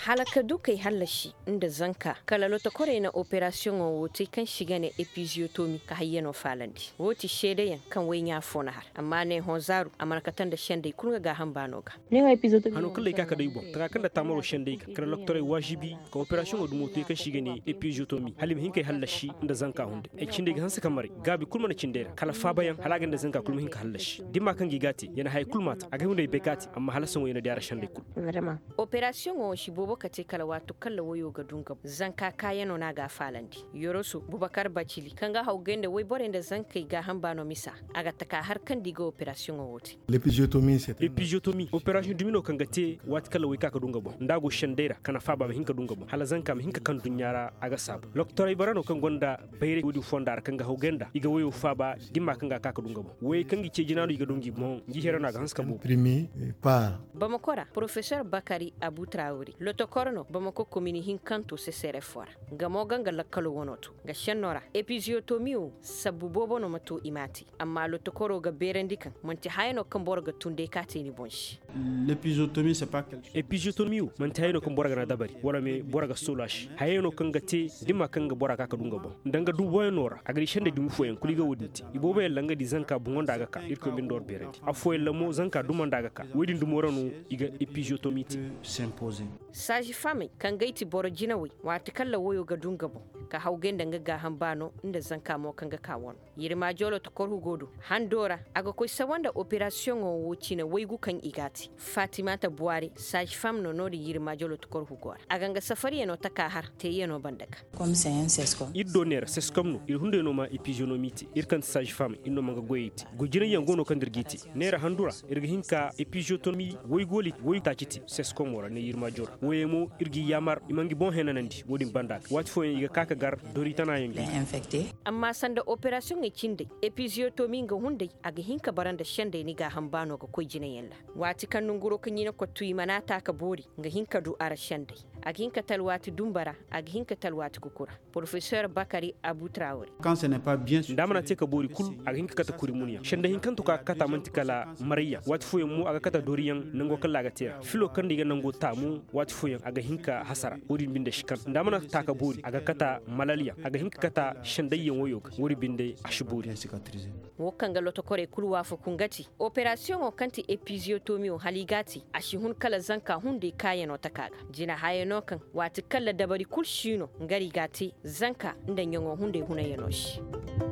halaka dukai halashi inda zanka kala lota kore na operation o wote kan shiga ne episiotomy ka hayyano falandi woti shedayan kan wai nya fona har amma ne honzaru amarkatan da shende kunga ga hambano ga ne wa episiotomy hanu kala ka dai bo ta kan da tamaro shende ka loktore wajibi ka operation o dumote kan shiga ne episiotomy halim hinkai halashi inda zanka hunde e cinde ga hansa kamari gabi kulmana cindera kala fa bayan halagan da zanka kulma hinka halashi dimma kan gigati yana hay kulmata aga hunde bekati amma halasan wayna da shende kul vraiment operation o shi bobo kate kala wato kala wayo ga dunga zanka kayano na ga falandi yorosu bubakar bacili kanga haugende way borende zankai ga hambano misa aga taka har kan diga operation o wote l'épisiotomie operation dumino kanga te wat kala way kaka dunga bo ndago shandera kana faba ma hinka dunga bo hala zanka ma hinka kan dunyara aga sab docteur ibarano kan gonda bayre wudi fondar kanga haugenda iga wayo faba dimma kanga kaka dunga bo way kangi ce jinano iga dungi mo ngi herana ga hanska bo primé par bamakora professeur bakari abu traori lotokorno bamako komini hinkanto se sere fora gamo ganga lakkalo wonoto ga shennora episiotomie sabu bobo no mato imati amma lotokoro ga berendikan manti hayno kan borga tunde katini bonshi l'épisiotomie c'est pas quelque chose episiotomie manti hayno kan borga na dabari wala me borga solash hayno kan gate dimma kan ga borga ka dunga bo danga du boynora agri shende dum foyen kuliga wodinti ibobe langa di zanka bungonda ga ka irko bin dor berendi afoy lamo zanka dumanda ga ka wedin dum worano iga episiotomie s'imposer saji fami kan gaiti boro jinawi wata kalla wayo ga dungabo ka haugen danga ga hambano inda zanka mo kan ga kawon yirma jolo to korhu godo handora aga ko sawanda operation o wuci na waygu kan igati fatima ta buari saji fam no nodi yirma jolo to korhu gor aga nga safari no taka har te yeno bandaka comme c'est un sesco iddoner sescom no ir hunde no ma episionomite ir kan saji fam inno manga goyiti gojina yangono kan dirgiti nera handura irga hinka episiotomie waygoli way tachiti sescom wora ne yirma jolo wayemo irgi yamar imangi bon henanandi wodi bandak wat fo yiga kaka gar doritana yangi infecté amma sanda operation e cinde episiotomie ga hunde aga hinka baranda shende ni ga hambano ga koy jina yalla wati kan nunguro kan yina ko tuyi manata ka bori ga hinka du ara shende aga hinka talwati dumbara aga hinka talwati kukura professeur bakari abu traori quand ce n'est pas bien ndamana te ka bori kul aga hinka kata kuri munya shende hinkan to ka kata mantikala mariya wat fo mu aga kata doriyan nango kala ga te filo kan diga nango tamu wat fo aga hinka hasara wori binde shikan ndamana ta ka bori aga kata malaria aga hinka kata shandayyan woyo wori binde ashburi cicatriser wokan ga loto kore kulwa fo kungati operation o kanti episiotomie o haligati ashihun kala zanka hunde kayano takaga jina hayano kan wati kala dabari kulshino ngari gati zanka nda nyongo hunde hunayanoshi